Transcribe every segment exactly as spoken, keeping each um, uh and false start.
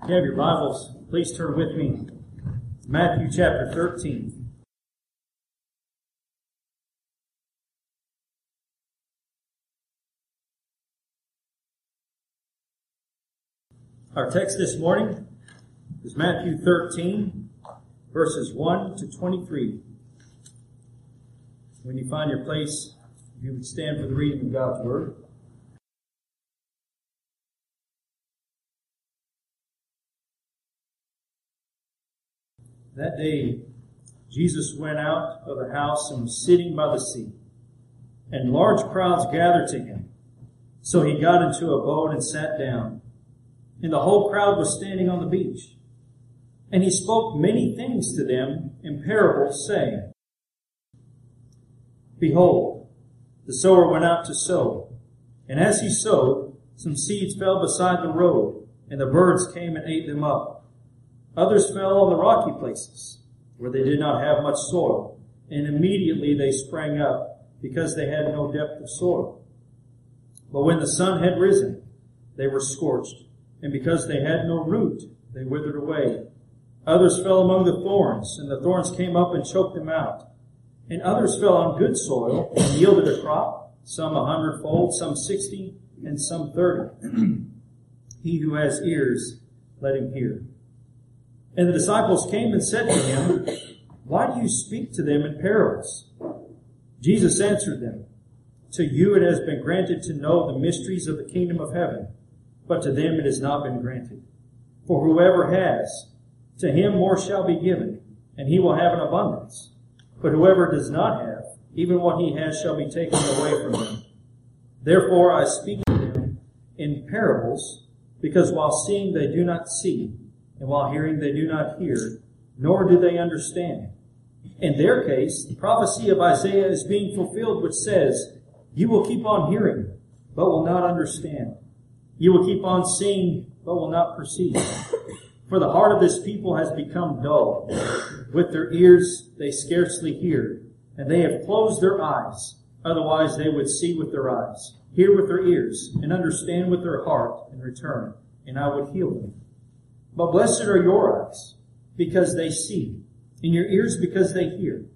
If you have your Bibles, please turn with me to Matthew chapter thirteen. Our text this morning is Matthew thirteen, verses one to twenty-three. When you find your place, if you would stand for the reading of God's Word. That day, Jesus went out of the house and was sitting by the sea, and large crowds gathered to him. So he got into a boat and sat down, and the whole crowd was standing on the beach. And he spoke many things to them in parables, saying, Behold, the sower went out to sow, and as he sowed, some seeds fell beside the road, and the birds came and ate them up. Others fell on the rocky places, where they did not have much soil, and immediately they sprang up, because they had no depth of soil. But when the sun had risen, they were scorched, and because they had no root, they withered away. Others fell among the thorns, and the thorns came up and choked them out. And others fell on good soil, and yielded a crop, some a hundredfold, some sixty, and some thirty. He who has ears, let him hear. And the disciples came and said to him, Why do you speak to them in parables? Jesus answered them, To you it has been granted to know the mysteries of the kingdom of heaven, but to them it has not been granted. For whoever has, to him more shall be given, and he will have an abundance. But whoever does not have, even what he has shall be taken away from him. Therefore I speak to them in parables, because while seeing they do not see, and while hearing they do not hear, nor do they understand. In their case, the prophecy of Isaiah is being fulfilled, which says, You will keep on hearing, but will not understand. You will keep on seeing, but will not perceive. For the heart of this people has become dull. With their ears they scarcely hear, and they have closed their eyes. Otherwise they would see with their eyes, hear with their ears, and understand with their heart, and return, and I would heal them. But blessed are your eyes, because they see, and your ears because they hear.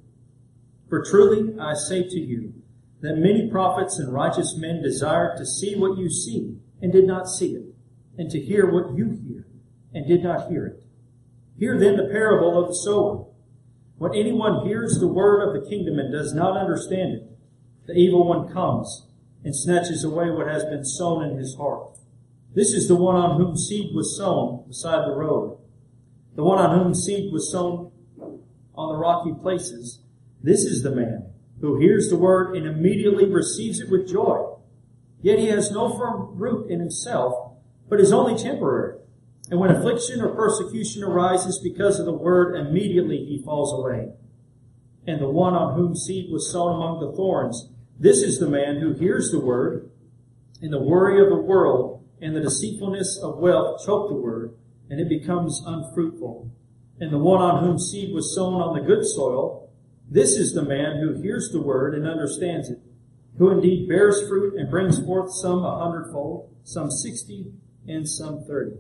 For truly I say to you, that many prophets and righteous men desired to see what you see, and did not see it, and to hear what you hear, and did not hear it. Hear then the parable of the sower. When anyone hears the word of the kingdom and does not understand it, the evil one comes and snatches away what has been sown in his heart. This is the one on whom seed was sown beside the road. The one on whom seed was sown on the rocky places. This is the man who hears the word and immediately receives it with joy. Yet he has no firm root in himself, but is only temporary. And when affliction or persecution arises because of the word, immediately he falls away. And the one on whom seed was sown among the thorns, this is the man who hears the word, and the worry of the world and the deceitfulness of wealth choke the word, and it becomes unfruitful. And the one on whom seed was sown on the good soil, this is the man who hears the word and understands it, who indeed bears fruit and brings forth some a hundredfold, some sixty, and some thirty.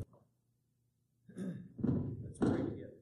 Let's pray together.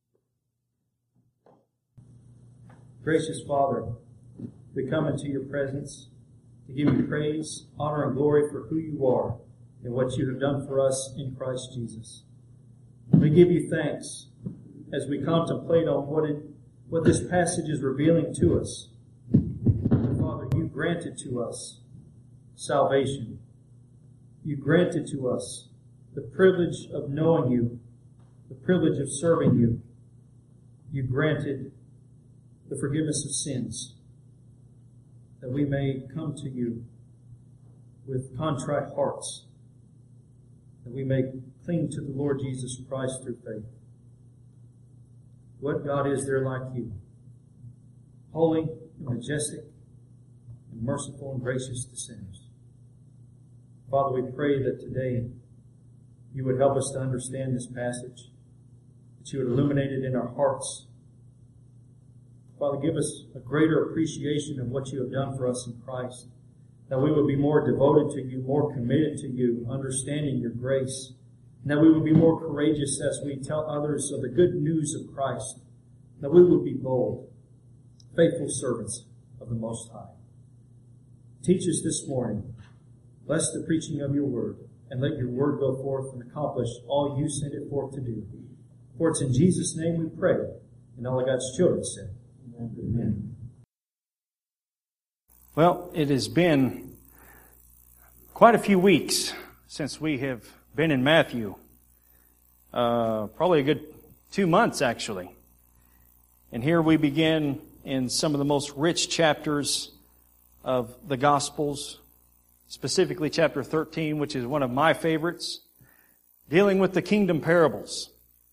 Gracious Father, we come into your presence to give you praise, honor, and glory for who you are and what you have done for us in Christ Jesus. We give you thanks as we contemplate on what it, what this passage is revealing to us. Father, you granted to us salvation. You granted to us the privilege of knowing you, the privilege of serving you. You granted the forgiveness of sins, that we may come to you with contrite hearts, that we may cling to the Lord Jesus Christ through faith. What God is there like you? Holy and majestic and merciful and gracious to sinners. Father, we pray that today you would help us to understand this passage, that you would illuminate it in our hearts. Father, give us a greater appreciation of what you have done for us in Christ, that we would be more devoted to you, more committed to you, understanding your grace and that we would be more courageous as we tell others of the good news of Christ, that we would be bold, faithful servants of the Most High. Teach us this morning. Bless the preaching of your word, and let your word go forth and accomplish all you sent it forth to do. For it's in Jesus' name we pray, and all of God's children say, Amen. Amen. Well, it has been quite a few weeks since we have been in Matthew. Uh, probably a good two months, actually. And here we begin in some of the most rich chapters of the Gospels, specifically chapter thirteen, which is one of my favorites, dealing with the kingdom parables.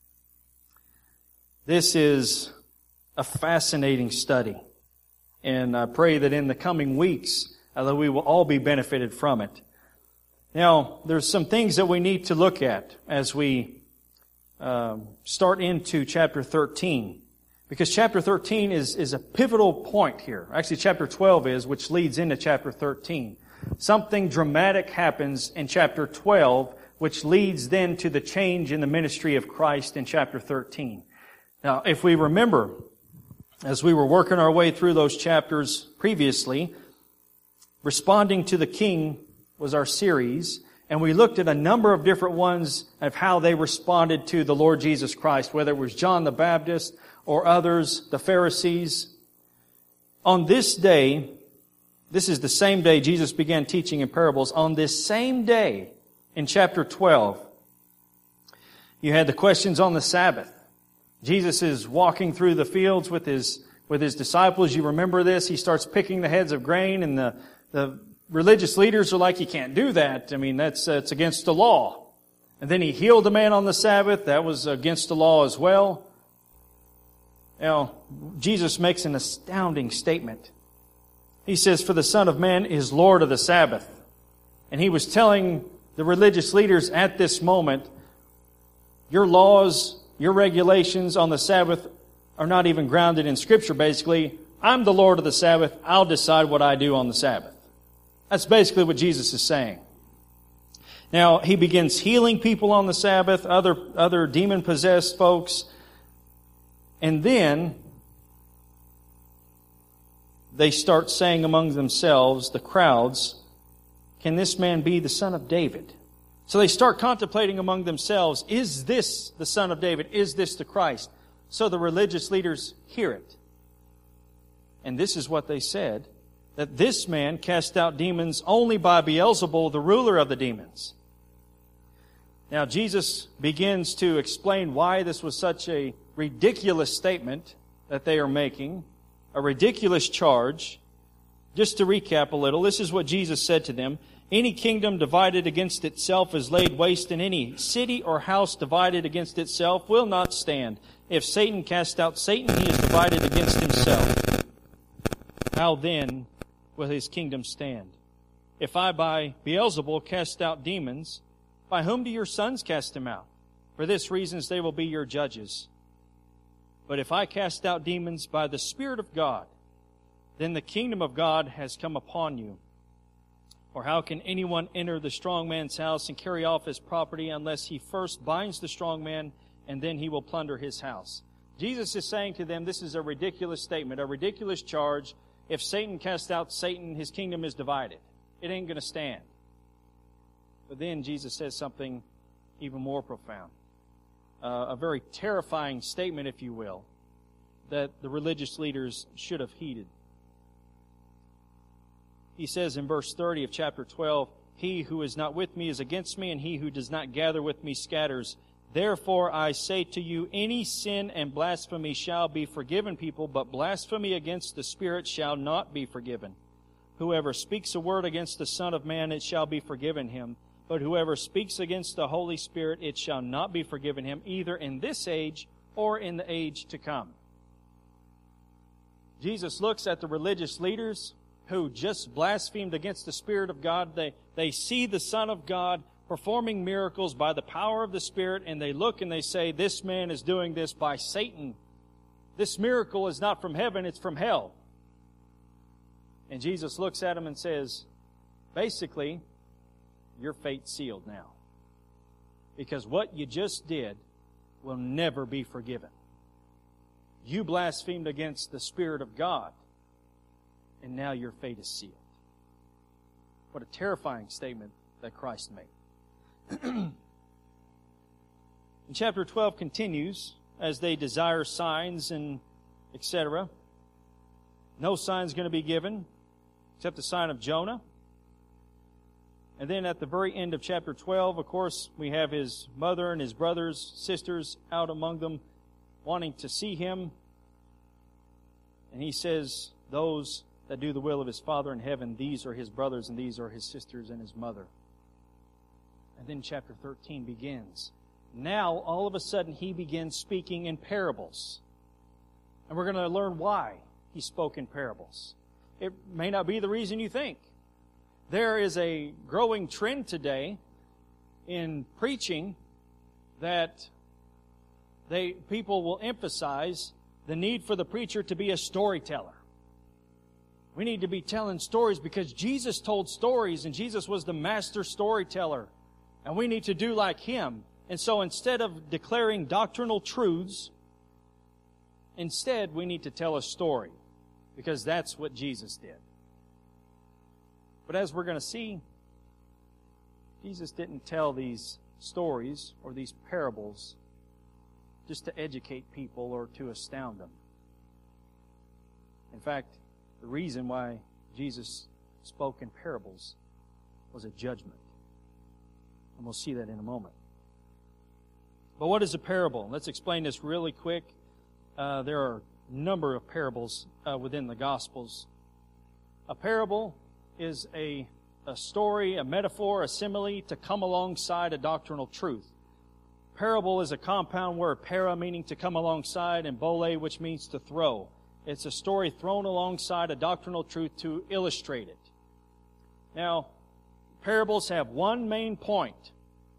This is a fascinating study, and I pray that in the coming weeks uh, that we will all be benefited from it. Now, there's some things that we need to look at as we uh, start into chapter thirteen. Because chapter thirteen is, is a pivotal point here. Actually, chapter twelve is, which leads into chapter thirteen. Something dramatic happens in chapter twelve, which leads then to the change in the ministry of Christ in chapter thirteen. Now, if we remember, as we were working our way through those chapters previously, Responding to the King was our series, and we looked at a number of different ones of how they responded to the Lord Jesus Christ, whether it was John the Baptist or others, the Pharisees. On this day, this is the same day Jesus began teaching in parables. On this same day, in chapter twelve, you had the questions on the Sabbath. Jesus is walking through the fields with his with his disciples. You remember this. He starts picking the heads of grain, and the, the religious leaders are like, you can't do that. I mean, that's, that's against the law. And then he healed a man on the Sabbath. That was against the law as well. Now, Jesus makes an astounding statement. He says, for the Son of Man is Lord of the Sabbath. And he was telling the religious leaders at this moment, your laws, your regulations on the Sabbath are not even grounded in Scripture, basically. I'm the Lord of the Sabbath. I'll decide what I do on the Sabbath. That's basically what Jesus is saying. Now, he begins healing people on the Sabbath, other, other demon-possessed folks. And then they start saying among themselves, the crowds, can this man be the son of David? So they start contemplating among themselves, is this the Son of David? Is this the Christ? So the religious leaders hear it. And this is what they said, that this man cast out demons only by Beelzebul, the ruler of the demons. Now Jesus begins to explain why this was such a ridiculous statement that they are making, a ridiculous charge. Just to recap a little, this is what Jesus said to them. Any kingdom divided against itself is laid waste, and any city or house divided against itself will not stand. If Satan cast out Satan, he is divided against himself. How then will his kingdom stand? If I by Beelzebul cast out demons, by whom do your sons cast them out? For this reason they will be your judges. But if I cast out demons by the Spirit of God, then the kingdom of God has come upon you. Or how can anyone enter the strong man's house and carry off his property unless he first binds the strong man, and then he will plunder his house? Jesus is saying to them, this is a ridiculous statement, a ridiculous charge. If Satan casts out Satan, his kingdom is divided. It ain't going to stand. But then Jesus says something even more profound. Uh, a very terrifying statement, if you will, that the religious leaders should have heeded. He says in verse thirty of chapter twelve, he who is not with me is against me, and he who does not gather with me scatters. Therefore I say to you, any sin and blasphemy shall be forgiven people, but blasphemy against the Spirit shall not be forgiven. Whoever speaks a word against the Son of Man, it shall be forgiven him. But whoever speaks against the Holy Spirit, it shall not be forgiven him, either in this age or in the age to come. Jesus looks at the religious leaders who just blasphemed against the Spirit of God. They, they see the Son of God performing miracles by the power of the Spirit, and they look and they say, this man is doing this by Satan. This miracle is not from heaven, it's from hell. And Jesus looks at them and says, basically, your fate's sealed now. because what you just did will never be forgiven. You blasphemed against the Spirit of God, and now your fate is sealed. What a terrifying statement that Christ made. And chapter twelve continues as they desire signs and et cetera. No sign's going to be given except the sign of Jonah. And then at the very end of chapter twelve, of course, we have his mother and his brothers, sisters out among them wanting to see him. And he says, those that do the will of his Father in heaven, these are his brothers and these are his sisters and his mother. And then chapter thirteen begins. Now, all of a sudden, he begins speaking in parables. And we're going to learn why he spoke in parables. It may not be the reason you think. There is a growing trend today in preaching that they people will emphasize the need for the preacher to be a storyteller. We need to be telling stories because Jesus told stories and Jesus was the master storyteller. And we need to do like Him. And so instead of declaring doctrinal truths, instead we need to tell a story. Because that's what Jesus did. But as we're going to see, Jesus didn't tell these stories or these parables just to educate people or to astound them. In fact, the reason why Jesus spoke in parables was a judgment. And we'll see that in a moment. But what is a parable? Let's explain this really quick. Uh, there are a number of parables uh, within the Gospels. A parable is a, a story, a metaphor, a simile to come alongside a doctrinal truth. Parable is a compound word, para meaning to come alongside, and bole, which means to throw. It's a story thrown alongside a doctrinal truth to illustrate it. Now, parables have one main point.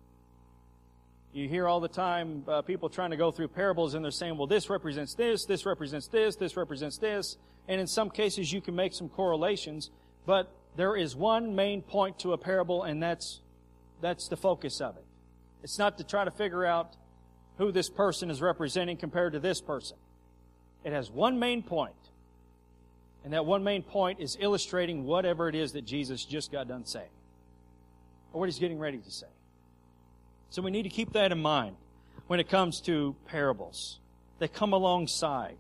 You hear all the time uh, people trying to go through parables and they're saying, well, this represents this, this represents this, this represents this. And in some cases you can make some correlations, but there is one main point to a parable, and that's that's the focus of it. It's not to try to figure out who this person is representing compared to this person. It has one main point, and that one main point is illustrating whatever it is that Jesus just got done saying, or what He's getting ready to say. So we need to keep that in mind when it comes to parables. They come alongside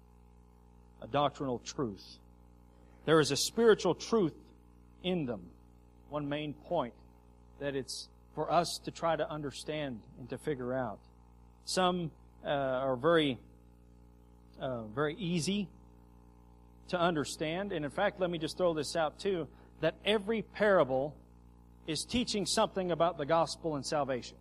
a doctrinal truth. There is a spiritual truth in them. One main point that it's for us to try to understand and to figure out. Some uh, are very, uh, very easy to understand. And in fact, let me just throw this out too, that every parable is teaching something about the gospel and salvation.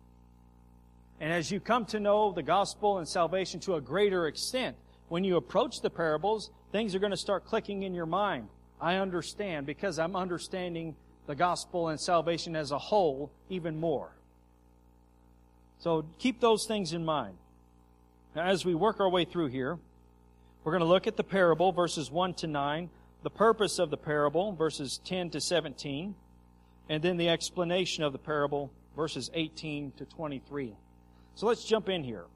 And as you come to know the gospel and salvation to a greater extent, when you approach the parables, things are going to start clicking in your mind. I understand because I'm understanding the gospel and salvation as a whole even more. So keep those things in mind. Now, as we work our way through here, we're going to look at the parable, verses one to nine, the purpose of the parable, verses ten to seventeen, and then the explanation of the parable, verses eighteen to twenty-three. So let's jump in here.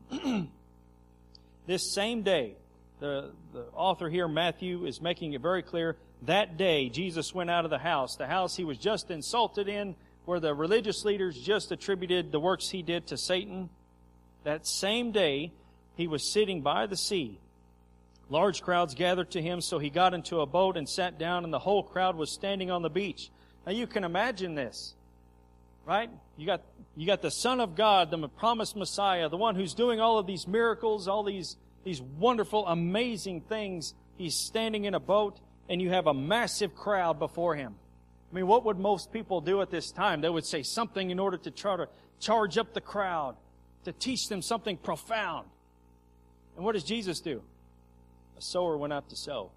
This same day, the, the author here, Matthew, is making it very clear, that day Jesus went out of the house, the house He was just insulted in, where the religious leaders just attributed the works He did to Satan. That same day, He was sitting by the sea. Large crowds gathered to Him, so He got into a boat and sat down, and the whole crowd was standing on the beach. Now you can imagine this, right? You got, you got the Son of God, the promised Messiah, the one who's doing all of these miracles, all these, these wonderful, amazing things. He's standing in a boat, and you have a massive crowd before Him. I mean, what would most people do at this time? They would say something in order to try to charge up the crowd, to teach them something profound. And what does Jesus do? A sower went out to sow.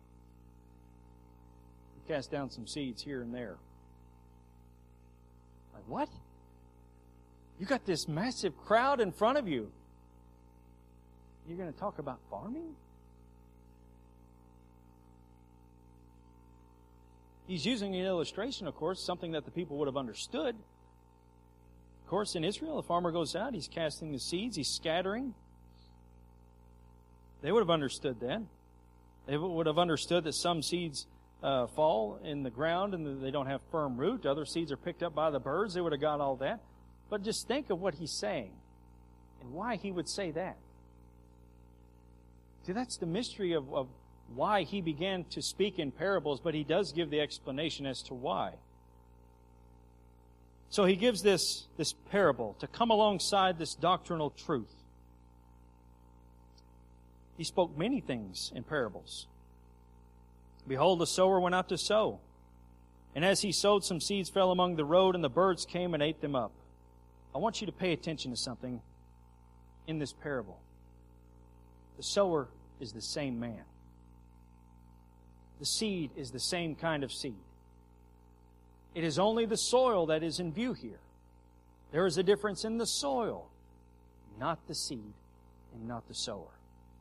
He cast down some seeds here and there. Like, what? You got this massive crowd in front of you. You're going to talk about farming? He's using an illustration, of course, something that the people would have understood. course, in Israel, the farmer goes out, he's casting the seeds, he's scattering. They would have understood that. They would have understood that some seeds uh, fall in the ground and they don't have firm root. Other seeds are picked up by the birds. They would have got all that. But just think of what he's saying and why he would say that. See, that's the mystery of, of why he began to speak in parables, but he does give the explanation as to why. So he gives this, this parable to come alongside this doctrinal truth. He spoke many things in parables. Behold, the sower went out to sow. And as he sowed, some seeds fell among the road, and the birds came and ate them up. I want you to pay attention to something in this parable. The sower is the same man. The seed is the same kind of seed. It is only the soil that is in view here. There is a difference in the soil, not the seed and not the sower.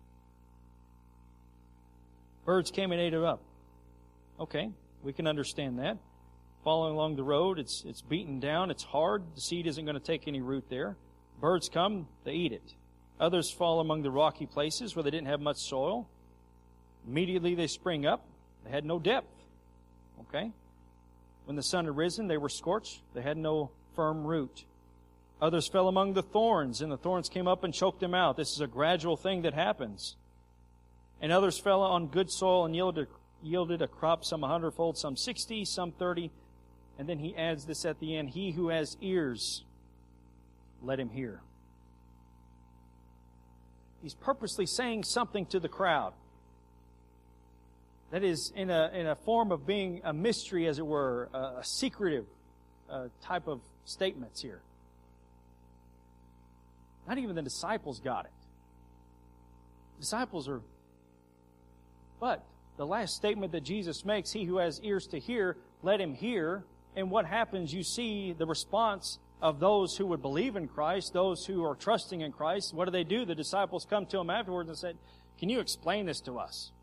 Birds came and ate it up. Okay, we can understand that. Following along the road, it's it's beaten down, it's hard, the seed isn't going to take any root there. Birds come, they eat it. Others fall among the rocky places where they didn't have much soil. Immediately they spring up. They had no depth. Okay? When the sun had risen, they were scorched. They had no firm root. Others fell among the thorns, and the thorns came up and choked them out. This is a gradual thing that happens. And others fell on good soil and yielded, yielded a crop, some a hundredfold, some sixty, some thirty. And then he adds this at the end, he who has ears, let him hear. He's purposely saying something to the crowd that is in a in a form of being a mystery, as it were, a, a secretive uh, type of statements here. Not even the disciples got it. Disciples are... But the last statement that Jesus makes, he who has ears to hear, let him hear. And what happens, you see the response of those who would believe in Christ, those who are trusting in Christ. What do they do? The disciples come to him afterwards and said, can you explain this to us?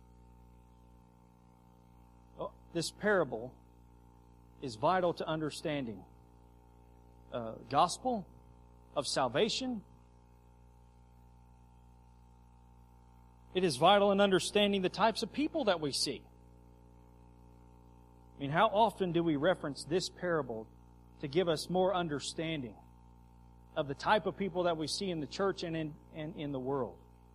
Well, this parable is vital to understanding uh, gospel of salvation. It is vital in understanding the types of people that we see. I mean, how often do we reference this parable to give us more understanding of the type of people that we see in the church and in, and in the world?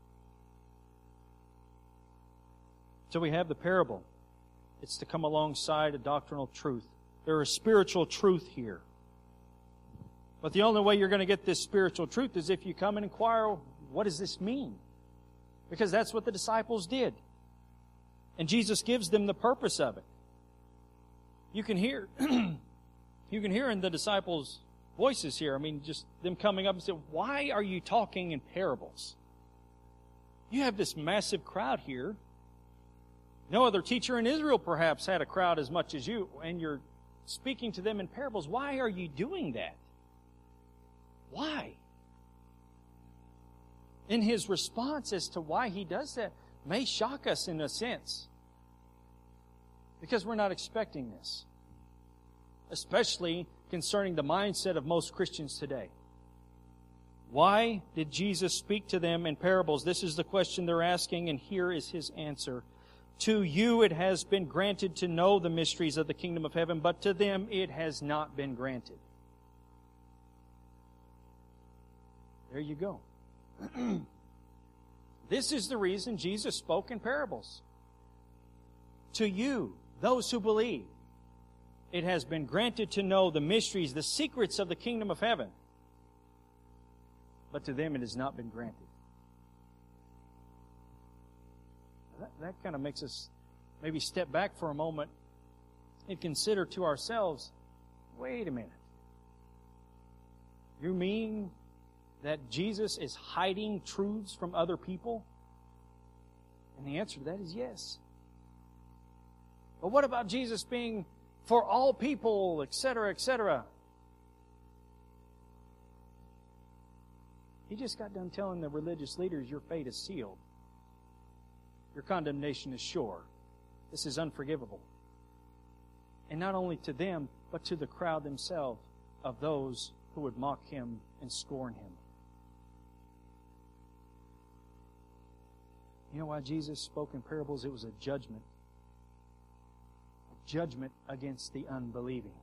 So we have the parable. It's to come alongside a doctrinal truth. There is spiritual truth here. But the only way you're going to get this spiritual truth is if you come and inquire, what does this mean? Because that's what the disciples did. And Jesus gives them the purpose of it. You can hear, you can hear in the disciples' voices here. I mean, just them coming up and saying, why are you talking in parables? You have this massive crowd here. No other teacher in Israel perhaps had a crowd as much as you, and you're speaking to them in parables. Why are you doing that? Why? In his response as to why he does that may shock us in a sense. Because we're not expecting this. Especially concerning the mindset of most Christians today. Why did Jesus speak to them in parables? This is the question they're asking, and here is his answer. To you it has been granted to know the mysteries of the kingdom of heaven, but to them it has not been granted. There you go. This is the reason Jesus spoke in parables. To you, those who believe, it has been granted to know the mysteries, the secrets of the kingdom of heaven. But to them it has not been granted. That, that kind of makes us maybe step back for a moment and consider to ourselves, wait a minute. You mean that Jesus is hiding truths from other people? And the answer to that is yes. But what about Jesus being for all people, et cetera, et cetera? He just got done telling the religious leaders, your fate is sealed. Your condemnation is sure. This is unforgivable. And not only to them, but to the crowd themselves of those who would mock Him and scorn Him. You know why Jesus spoke in parables? It was a judgment. A judgment against the unbelieving.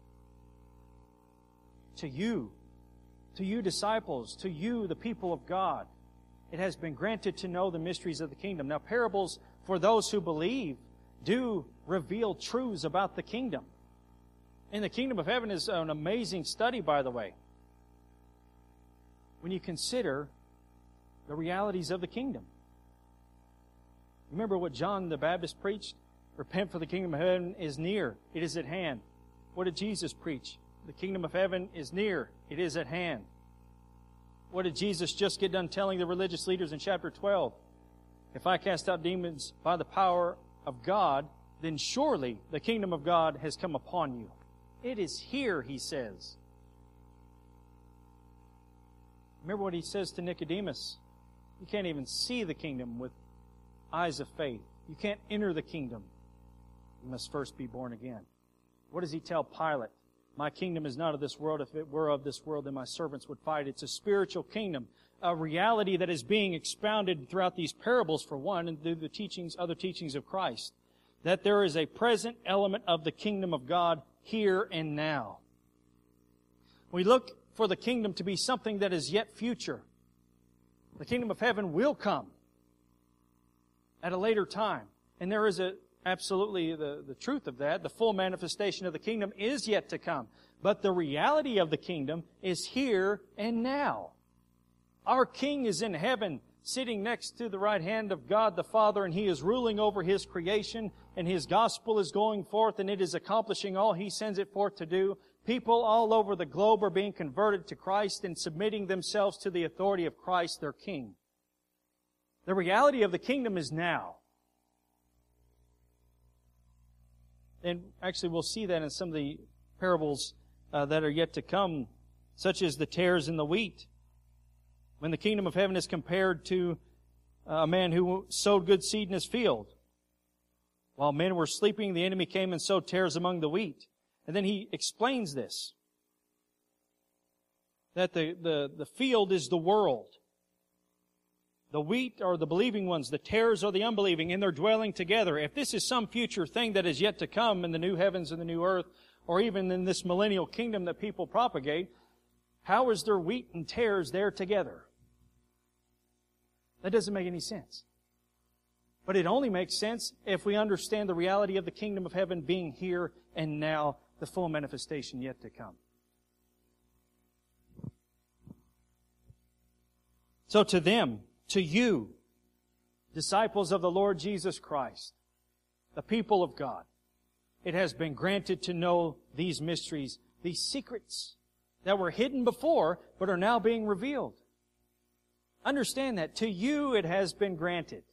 To you, to you disciples, to you the people of God, it has been granted to know the mysteries of the kingdom. Now, parables, for those who believe, do reveal truths about the kingdom. And the kingdom of heaven is an amazing study, by the way. When you consider the realities of the kingdom. Remember what John the Baptist preached? Repent, for the kingdom of heaven is near. It is at hand. What did Jesus preach? The kingdom of heaven is near. It is at hand. What did Jesus just get done telling the religious leaders in chapter twelve? If I cast out demons by the power of God, then surely the kingdom of God has come upon you. It is here, He says. Remember what He says to Nicodemus. You can't even see the kingdom with eyes of faith. You can't enter the kingdom. You must first be born again. What does He tell Pilate? My kingdom is not of this world. If it were of this world, then my servants would fight. It's a spiritual kingdom, a reality that is being expounded throughout these parables, for one, and through the teachings, other teachings of Christ, that there is a present element of the kingdom of God here and now. We look for the kingdom to be something that is yet future. The kingdom of heaven will come at a later time. And there is a absolutely the, the truth of that. The full manifestation of the kingdom is yet to come. But the reality of the kingdom is here and now. Our King is in heaven, sitting next to the right hand of God the Father, and He is ruling over His creation, and His gospel is going forth, and it is accomplishing all He sends it forth to do. People all over the globe are being converted to Christ and submitting themselves to the authority of Christ, their King. The reality of the kingdom is now. And actually we'll see that in some of the parables uh, that are yet to come, such as the tares and the wheat. When the kingdom of heaven is compared to a man who sowed good seed in his field. While men were sleeping, the enemy came and sowed tares among the wheat. And then he explains this. That the, the, the field is the world. The wheat are the believing ones, the tares are the unbelieving, and they're dwelling together. If this is some future thing that is yet to come in the new heavens and the new earth, or even in this millennial kingdom that people propagate, how is there wheat and tares there together? That doesn't make any sense. But it only makes sense if we understand the reality of the kingdom of heaven being here and now, the full manifestation yet to come. So to them, to you, disciples of the Lord Jesus Christ, the people of God, it has been granted to know these mysteries, these secrets that were hidden before but are now being revealed. Understand that. To you it has been granted.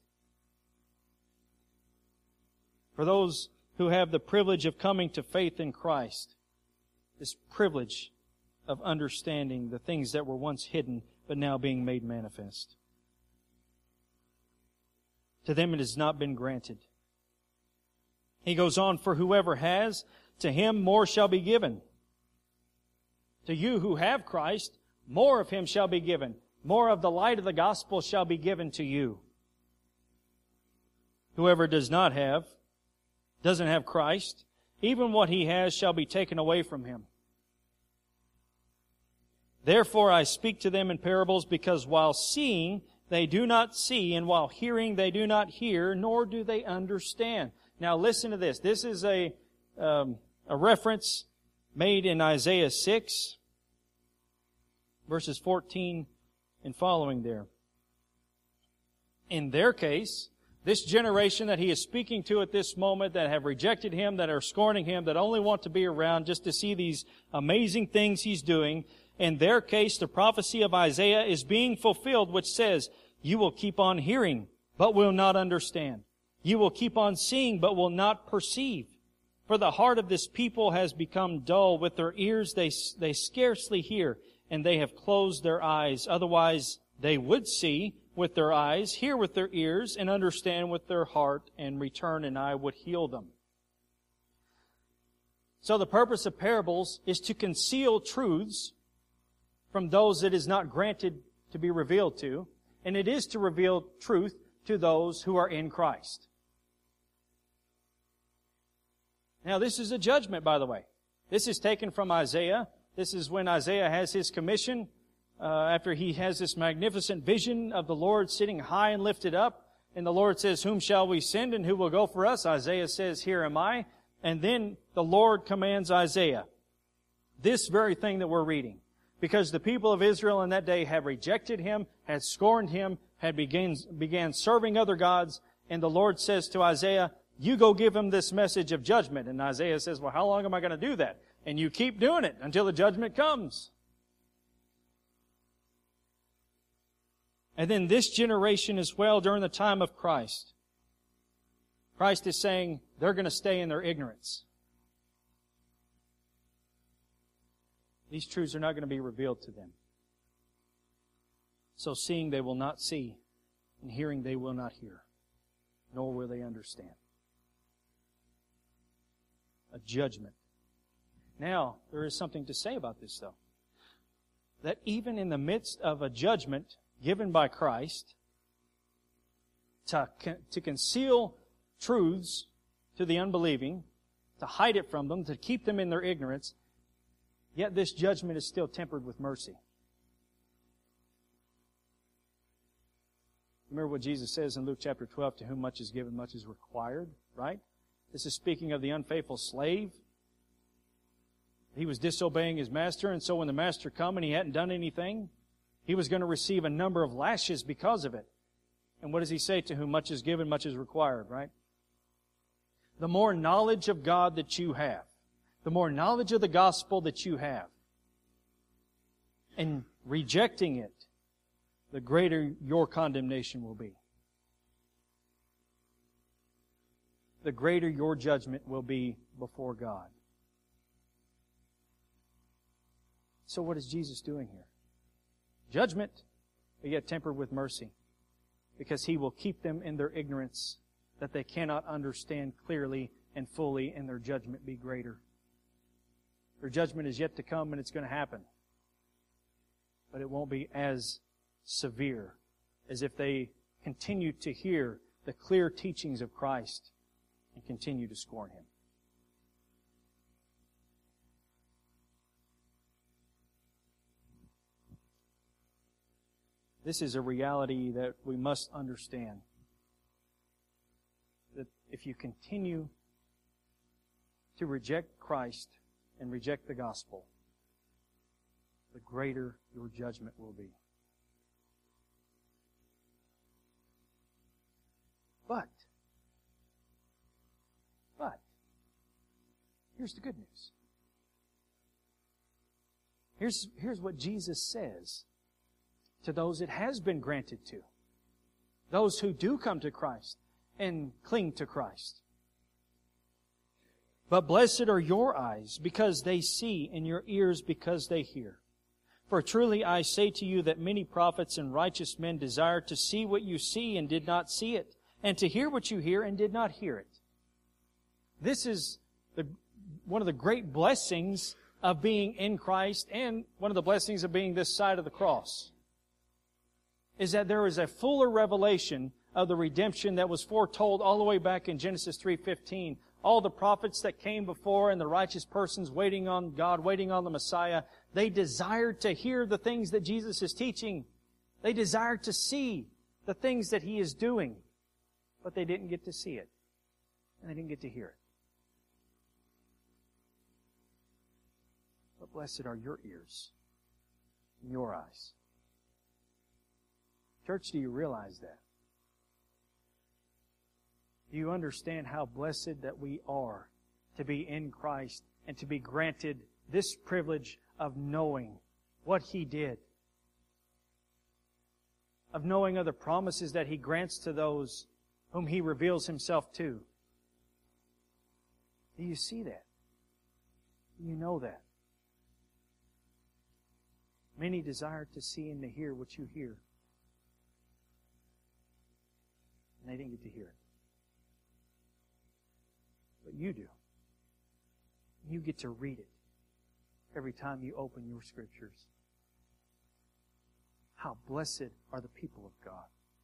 For those who have the privilege of coming to faith in Christ, this privilege of understanding the things that were once hidden but now being made manifest. To them it has not been granted. He goes on, for whoever has, to him more shall be given. To you who have Christ, more of Him shall be given. More of the light of the gospel shall be given to you. Whoever does not have, doesn't have Christ, even what he has shall be taken away from him. Therefore I speak to them in parables, because while seeing they do not see, and while hearing they do not hear, nor do they understand. Now listen to this. This is a um, a reference made in Isaiah six, verses fourteen and following there. In their case, this generation that He is speaking to at this moment, that have rejected Him, that are scorning Him, that only want to be around just to see these amazing things He's doing, in their case, the prophecy of Isaiah is being fulfilled, which says, you will keep on hearing, but will not understand. You will keep on seeing, but will not perceive. For the heart of this people has become dull. With their ears they, they scarcely hear, and they have closed their eyes. Otherwise they would see with their eyes, hear with their ears, and understand with their heart, and return, and I would heal them. So the purpose of parables is to conceal truths from those it is not granted to be revealed to, and it is to reveal truth to those who are in Christ. Now, this is a judgment, by the way. This is taken from Isaiah. This is when Isaiah has his commission, uh, after he has this magnificent vision of the Lord sitting high and lifted up. And the Lord says, whom shall we send and who will go for us? Isaiah says, here am I. And then the Lord commands Isaiah this very thing that we're reading. Because the people of Israel in that day had rejected Him, had scorned Him, had began, began serving other gods. And the Lord says to Isaiah, you go give them this message of judgment. And Isaiah says, well, how long am I going to do that? And you keep doing it until the judgment comes. And then this generation as well during the time of Christ. Christ is saying they're going to stay in their ignorance. These truths are not going to be revealed to them. So seeing they will not see, and hearing they will not hear, nor will they understand. A judgment. Now, there is something to say about this, though. That even in the midst of a judgment given by Christ to, to conceal truths to the unbelieving, to hide it from them, to keep them in their ignorance, yet this judgment is still tempered with mercy. Remember what Jesus says in Luke chapter twelve, to whom much is given, much is required, right? This is speaking of the unfaithful slave. He was disobeying his master, and so when the master come and he hadn't done anything, he was going to receive a number of lashes because of it. And what does he say? To whom much is given, much is required, right? The more knowledge of God that you have, the more knowledge of the gospel that you have, and rejecting it, the greater your condemnation will be. The greater your judgment will be before God. So what is Jesus doing here? Judgment, but yet tempered with mercy. Because He will keep them in their ignorance, that they cannot understand clearly and fully, and their judgment be greater. Their judgment is yet to come, and it's going to happen. But it won't be as severe as if they continue to hear the clear teachings of Christ and continue to scorn Him. This is a reality that we must understand. That if you continue to reject Christ and reject the gospel, the greater your judgment will be. But, but, here's the good news. Here's, here's what Jesus says to those it has been granted to. Those who do come to Christ and cling to Christ. But blessed are your eyes because they see, and your ears because they hear. For truly I say to you that many prophets and righteous men desired to see what you see and did not see it, and to hear what you hear and did not hear it. This is the, one of the great blessings of being in Christ, and one of the blessings of being this side of the cross, is that there is a fuller revelation of the redemption that was foretold all the way back in Genesis three fifteen. All the prophets that came before and the righteous persons waiting on God, waiting on the Messiah, they desired to hear the things that Jesus is teaching. They desired to see the things that He is doing. But they didn't get to see it. And they didn't get to hear it. But blessed are your ears and your eyes. Church, do you realize that? Do you understand how blessed that we are to be in Christ and to be granted this privilege of knowing what He did? Of knowing of the promises that He grants to those whom He reveals Himself to. Do you see that? Do you know that? Many desire to see and to hear what you hear. And they didn't get to hear it. But you do. You get to read it every time you open your Scriptures. how blessed are the people of God.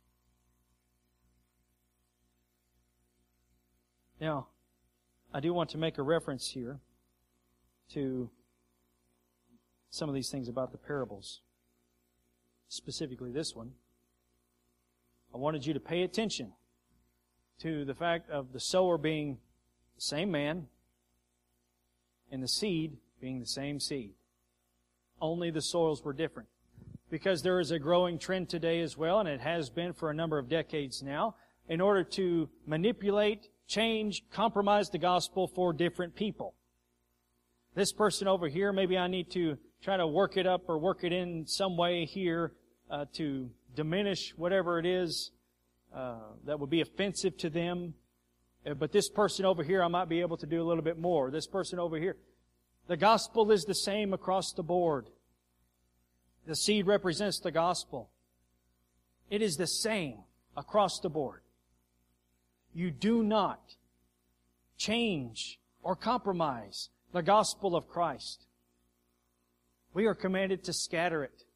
Now, I do want to make a reference here to some of these things about the parables. Specifically this one. I wanted you to pay attention to the fact of the sower being the same man and the seed being the same seed. Only the soils were different. Because there is a growing trend today as well, and it has been for a number of decades now, in order to manipulate, change, compromise the gospel for different people. This person over here, maybe I need to try to work it up or work it in some way here uh, to diminish whatever it is uh, that would be offensive to them. Uh, but this person over here, I might be able to do a little bit more. This person over here. The gospel is the same across the board. The seed represents the gospel. It is the same across the board. You do not change or compromise the gospel of Christ. We are commanded to scatter it.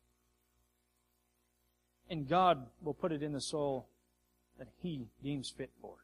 And God will put it in the soil that He deems fit for it.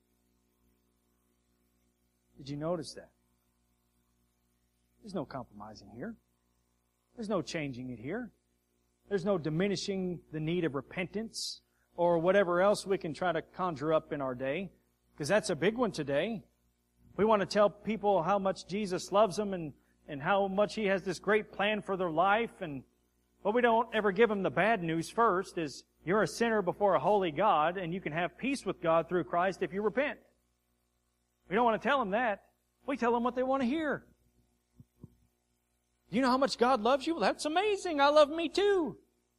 Did you notice that? There's no compromising here. There's no changing it here. There's no diminishing the need of repentance or whatever else we can try to conjure up in our day. Because that's a big one today. We want to tell people how much Jesus loves them and, and how much He has this great plan for their life. And but we don't ever give them the bad news first, is you're a sinner before a holy God and you can have peace with God through Christ if you repent. We don't want to tell them that. We tell them what they want to hear. Do you know how much God loves you? Well, that's amazing. I love me too.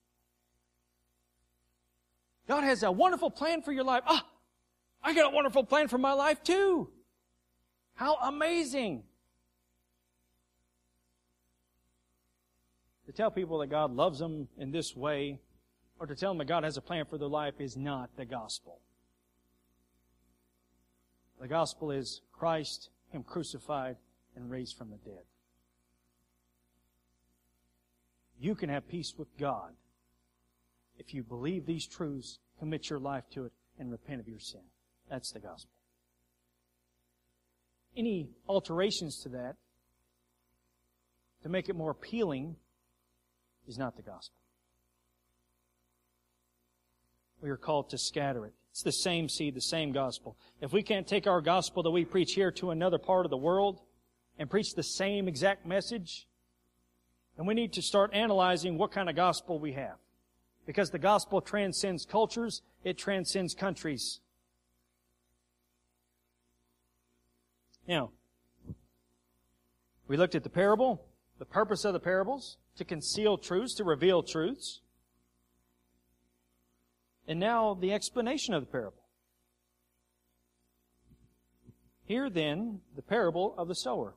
God has a wonderful plan for your life. Ah, I got a wonderful plan for my life too. How amazing. To tell people that God loves them in this way, or to tell them that God has a plan for their life, is not the gospel. The gospel is Christ, Him crucified and raised from the dead. You can have peace with God if you believe these truths, commit your life to it, and repent of your sin. That's the gospel. Any alterations to that to make it more appealing is not the gospel. We are called to scatter it. It's the same seed, the same gospel. If we can't take our gospel that we preach here to another part of the world and preach the same exact message, then we need to start analyzing what kind of gospel we have. Because the gospel transcends cultures, it transcends countries. Now, we looked at the parable, the purpose of the parables, to conceal truths, to reveal truths. And now the explanation of the parable. Here then, the parable of the sower.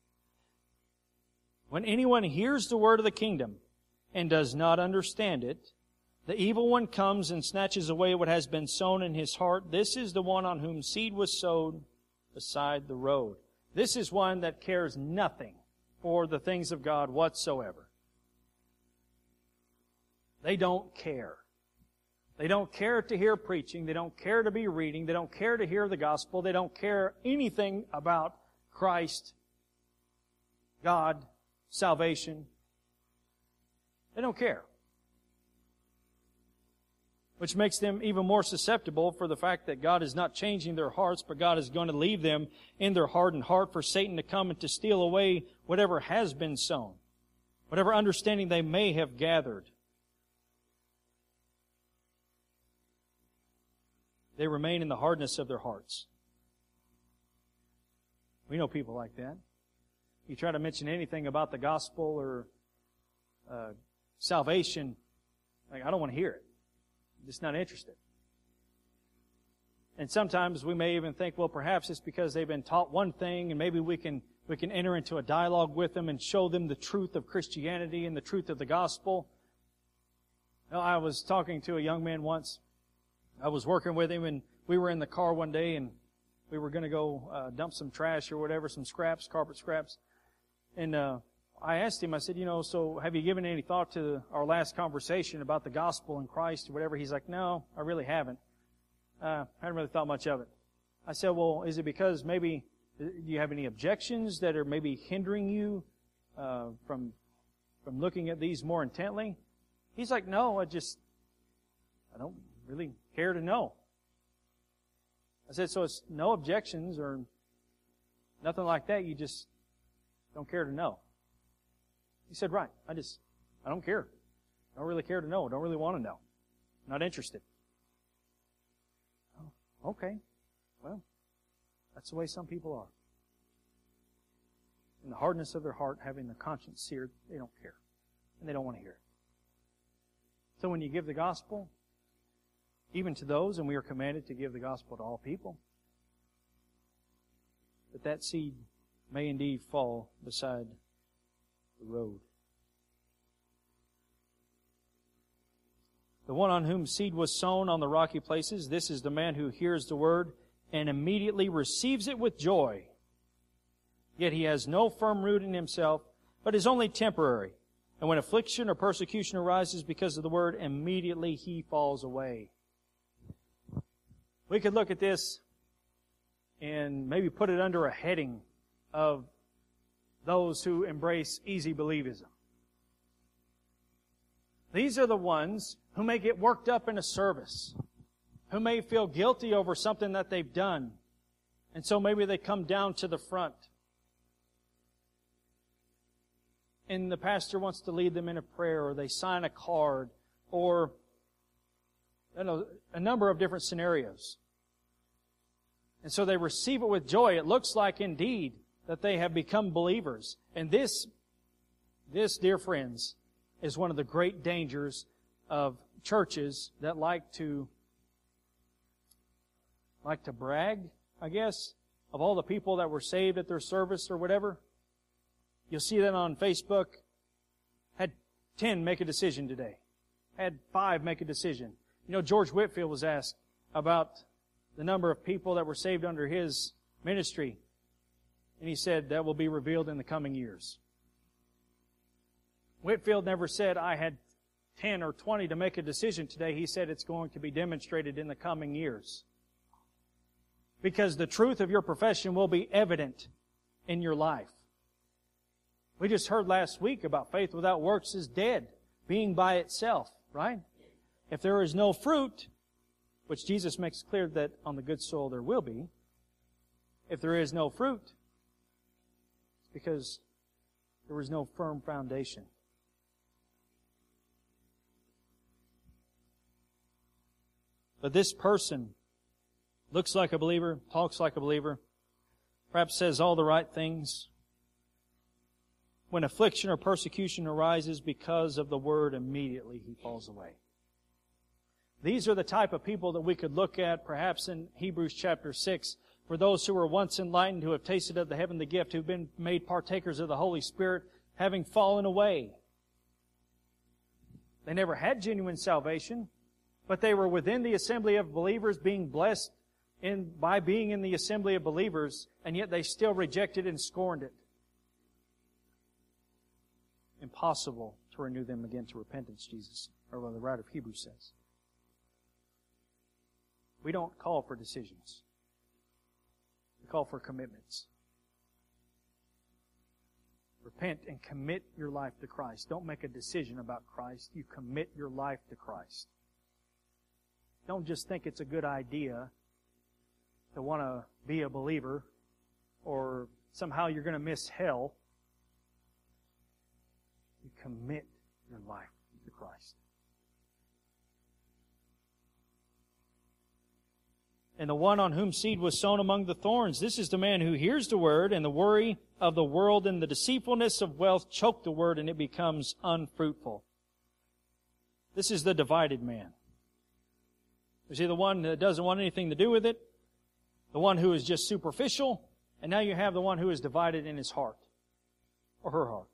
When anyone hears the word of the kingdom and does not understand it, the evil one comes and snatches away what has been sown in his heart. This is the one on whom seed was sowed beside the road. This is one that cares nothing for the things of God whatsoever. They don't care. They don't care to hear preaching. They don't care to be reading. They don't care to hear the gospel. They don't care anything about Christ, God, salvation. They don't care. Which makes them even more susceptible for the fact that God is not changing their hearts, but God is going to leave them in their hardened heart for Satan to come and to steal away whatever has been sown, whatever understanding they may have gathered. They remain in the hardness of their hearts. We know people like that. You try to mention anything about the gospel or uh, salvation, like, I don't want to hear it. I'm just not interested. And sometimes we may even think, well, perhaps it's because they've been taught one thing, and maybe we can we can enter into a dialogue with them and show them the truth of Christianity and the truth of the gospel. You know, I was talking to a young man once. I was working with him, and we were in the car one day, and we were going to go uh, dump some trash or whatever, some scraps, carpet scraps. And uh, I asked him, I said, you know, so have you given any thought to our last conversation about the gospel and Christ or whatever? He's like, no, I really haven't. Uh, I haven't really thought much of it. I said, well, is it because maybe, do you have any objections that are maybe hindering you uh, from from looking at these more intently? He's like, no, I just, I don't really care to know. I said, so it's no objections or nothing like that, you just don't care to know. He said, right, I just, I don't care. I don't really care to know. I don't really want to know. Not interested. Oh, okay. Well, that's the way some people are. In the hardness of their heart, having their conscience seared, they don't care. And they don't want to hear it. So when you give the gospel, even to those, and we are commanded to give the gospel to all people, that that seed may indeed fall beside the road. The one on whom seed was sown on the rocky places, this is the man who hears the word and immediately receives it with joy. Yet he has no firm root in himself, but is only temporary. And when affliction or persecution arises because of the word, immediately he falls away. We could look at this and maybe put it under a heading of those who embrace easy believism. These are the ones who may get worked up in a service, who may feel guilty over something that they've done, and so maybe they come down to the front. And the pastor wants to lead them in a prayer, or they sign a card, or I don't know, a number of different scenarios. And so they receive it with joy. It looks like indeed that they have become believers. And this, this, dear friends, is one of the great dangers of churches that like to, like to brag, I guess, of all the people that were saved at their service or whatever. You'll see that on Facebook. Had ten make a decision today. Had five make a decision. You know, George Whitefield was asked about the number of people that were saved under his ministry. And he said that will be revealed in the coming years. Whitefield never said, I had ten or twenty to make a decision today. He said it's going to be demonstrated in the coming years. Because the truth of your profession will be evident in your life. We just heard last week about faith without works is dead, being by itself, right? If there is no fruit, which Jesus makes clear that on the good soil there will be, if there is no fruit, it's because there is no firm foundation. But this person looks like a believer, talks like a believer, perhaps says all the right things. When affliction or persecution arises because of the word, immediately he falls away. These are the type of people that we could look at perhaps in Hebrews chapter six, for those who were once enlightened, who have tasted of the heavenly gift, who've been made partakers of the Holy Spirit, having fallen away. They never had genuine salvation, but they were within the assembly of believers, being blessed in by being in the assembly of believers, and yet they still rejected and scorned it. Impossible to renew them again to repentance, Jesus, or what the writer of Hebrews says. We don't call for decisions. We call for commitments. Repent and commit your life to Christ. Don't make a decision about Christ. You commit your life to Christ. Don't just think it's a good idea to want to be a believer or somehow you're going to miss hell. You commit your life to Christ. And the one on whom seed was sown among the thorns, this is the man who hears the word, and the worry of the world and the deceitfulness of wealth choke the word, and it becomes unfruitful. This is the divided man. You see, the one that doesn't want anything to do with it, the one who is just superficial, and now you have the one who is divided in his heart, or her heart.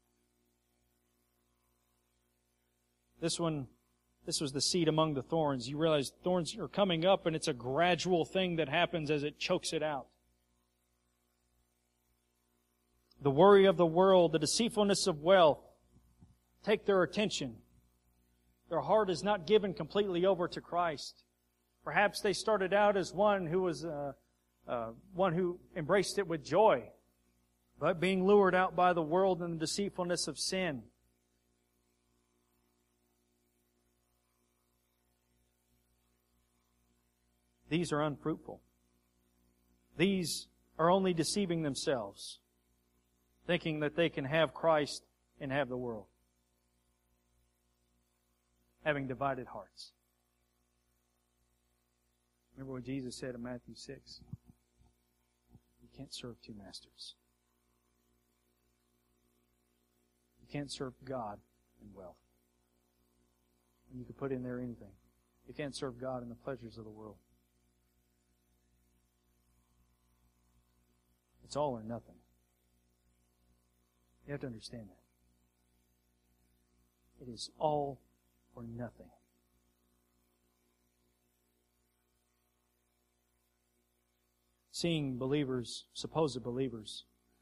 This one, this was the seed among the thorns. You realize thorns are coming up, and it's a gradual thing that happens as it chokes it out. the worry of the world, the deceitfulness of wealth take their attention. Their heart is not given completely over to Christ. Perhaps they started out as one who was uh, uh, one who embraced it with joy, but being lured out by the world and the deceitfulness of sin. These are unfruitful. These are only deceiving themselves, thinking that they can have Christ and have the world, having divided hearts. Remember what Jesus said in Matthew six? You can't serve two masters. You can't serve God and wealth. And you can put in there anything. You can't serve God and the pleasures of the world. It's all or nothing. You have to understand that. It is all or nothing. Seeing believers, supposed believers,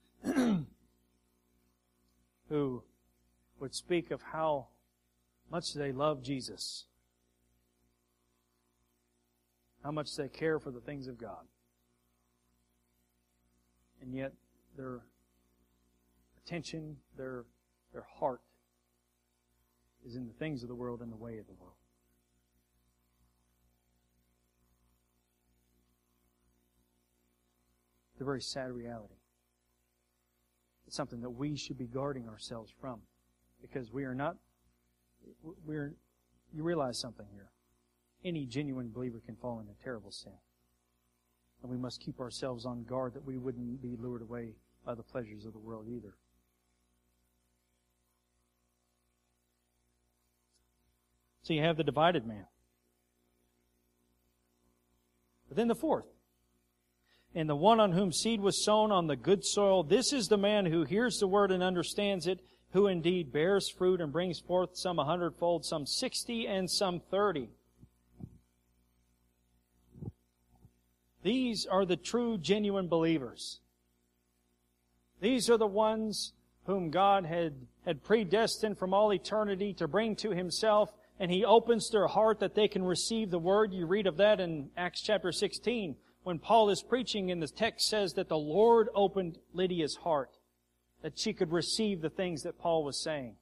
who would speak of how much they love Jesus, how much they care for the things of God, and yet their attention, their their heart is in the things of the world and the way of the world. It's a very sad reality. It's something that we should be guarding ourselves from, because we are not, we're, you realize something here. Any genuine believer can fall into terrible sin. And we must keep ourselves on guard that we wouldn't be lured away by the pleasures of the world either. So you have the divided man. But then the fourth. And the one on whom seed was sown on the good soil, this is the man who hears the word and understands it, who indeed bears fruit and brings forth some a hundredfold, some sixty, and some thirty. These are the true, genuine believers. These are the ones whom God had, had predestined from all eternity to bring to Himself, and He opens their heart that they can receive the Word. You read of that in Acts chapter sixteen. When Paul is preaching, and the text says that the Lord opened Lydia's heart, that she could receive the things that Paul was saying.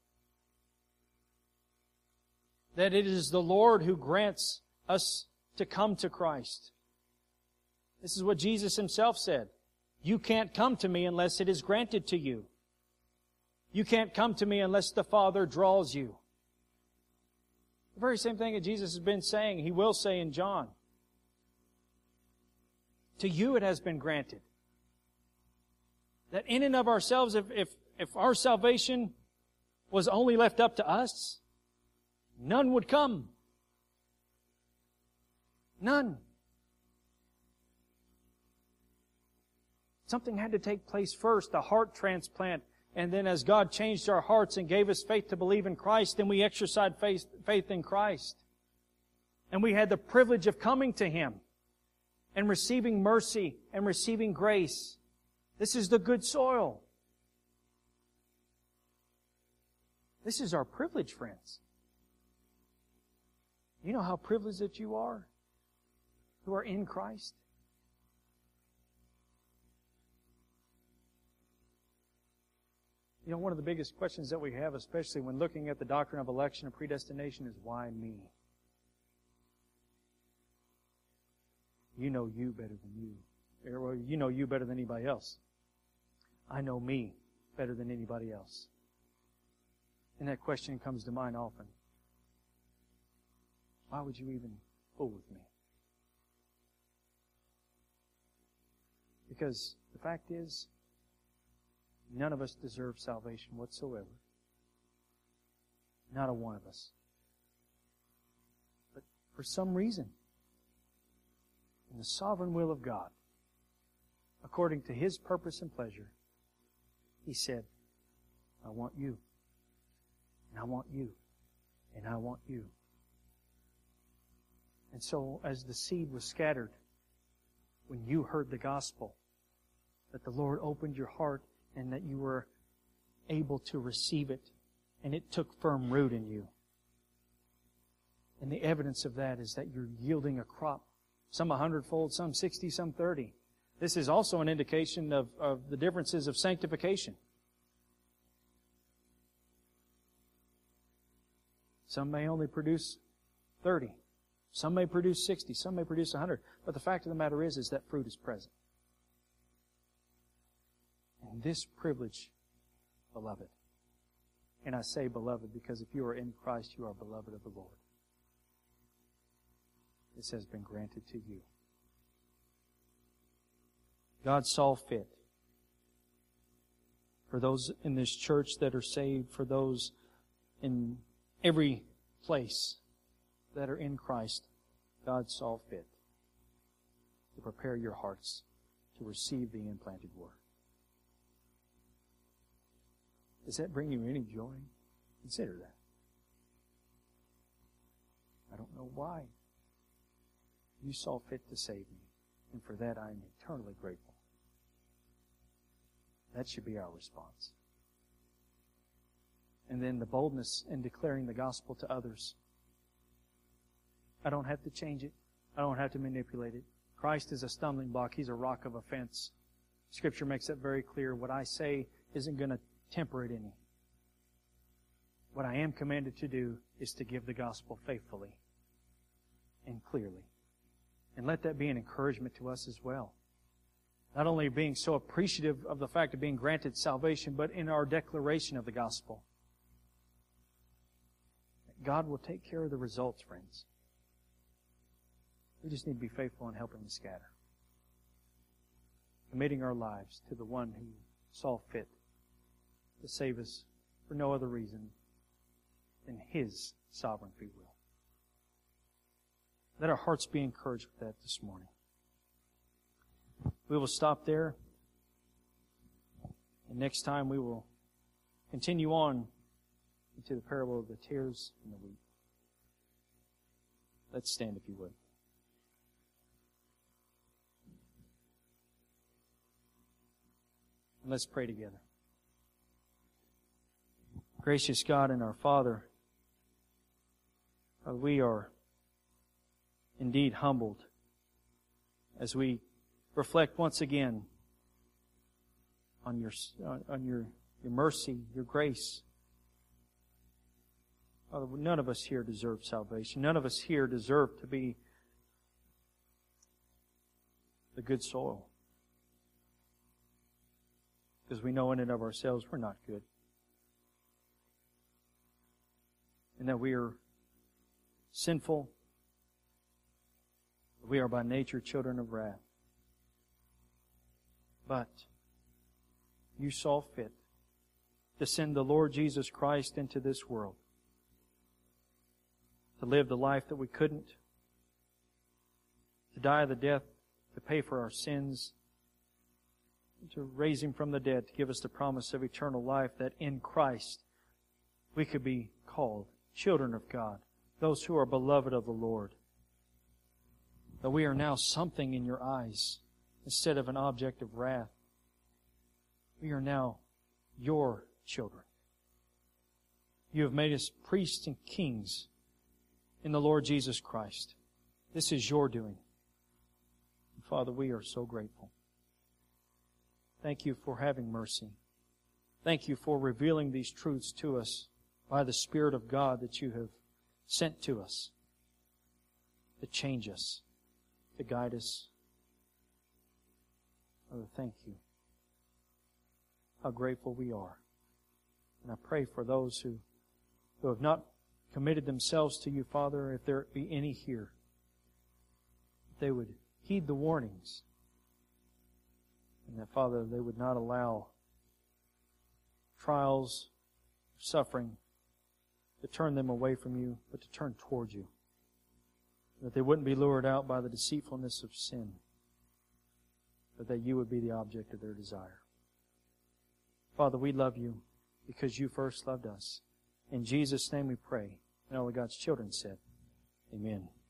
That it is the Lord who grants us to come to Christ. This is what Jesus Himself said. You can't come to me unless it is granted to you. You can't come to me unless the Father draws you. The very same thing that Jesus has been saying, He will say in John. To you it has been granted. That in and of ourselves, if, if, if our salvation was only left up to us, none would come. None. Something had to take place first, a heart transplant. And then as God changed our hearts and gave us faith to believe in Christ, then we exercised faith, faith in Christ. And we had the privilege of coming to Him and receiving mercy and receiving grace. This is the good soil. This is our privilege, friends. You know how privileged that you are who are in Christ? You know, one of the biggest questions that we have, especially when looking at the doctrine of election and predestination, is why me? You know you better than you. Or you know you better than anybody else. I know me better than anybody else. And that question comes to mind often. Why would you even fool with me? Because the fact is, none of us deserve salvation whatsoever. Not a one of us. But for some reason, in the sovereign will of God, according to His purpose and pleasure, He said, I want you, and I want you, and I want you. And so, as the seed was scattered, when you heard the gospel, that the Lord opened your heart and that you were able to receive it, and it took firm root in you. And the evidence of that is that you're yielding a crop, some a hundredfold, some sixty, some thirty. This is also an indication of, of the differences of sanctification. Some may only produce thirty. Some may produce sixty. Some may produce one hundred. But the fact of the matter is, is that fruit is present. And this privilege, beloved, and I say beloved because if you are in Christ, you are beloved of the Lord. This has been granted to you. God saw fit for those in this church that are saved, for those in every place that are in Christ, God saw fit to prepare your hearts to receive the implanted Word. Does that bring you any joy? Consider that. I don't know why you saw fit to save me, and for that I am eternally grateful. That should be our response. And then the boldness in declaring the gospel to others. I don't have to change it. I don't have to manipulate it. Christ is a stumbling block. He's a rock of offense. Scripture makes that very clear. What I say isn't going to temper it any. What I am commanded to do is to give the gospel faithfully and clearly. And let that be an encouragement to us as well. Not only being so appreciative of the fact of being granted salvation, but in our declaration of the gospel. God will take care of the results, friends. We just need to be faithful in helping to scatter. Committing our lives to the one who saw fit to save us for no other reason than His sovereign free will. Let our hearts be encouraged with that this morning. We will stop there. And next time we will continue on into the parable of the tares and the wheat. Let's stand if you would. And let's pray together. Gracious God and our Father, we are indeed humbled as we reflect once again on your on your your mercy, your grace. Father, none of us here deserve salvation. None of us here deserve to be the good soil. Because we know in and of ourselves we're not good. And that we are sinful. We are by nature children of wrath. But you saw fit to send the Lord Jesus Christ into this world. To live the life that we couldn't. To die the death to pay for our sins. To raise Him from the dead to give us the promise of eternal life, that in Christ we could be called children of God, those who are beloved of the Lord. That we are now something in your eyes instead of an object of wrath. We are now your children. You have made us priests and kings in the Lord Jesus Christ. This is your doing. And Father, we are so grateful. Thank you for having mercy. Thank you for revealing these truths to us by the Spirit of God that you have sent to us to change us, to guide us. Father, thank you. How grateful we are. And I pray for those who, who have not committed themselves to you, Father, if there be any here, they would heed the warnings. And that, Father, they would not allow trials, suffering to turn them away from you, but to turn towards you. That they wouldn't be lured out by the deceitfulness of sin, but that you would be the object of their desire. Father, we love you because you first loved us. In Jesus' name we pray. And all of God's children said, Amen.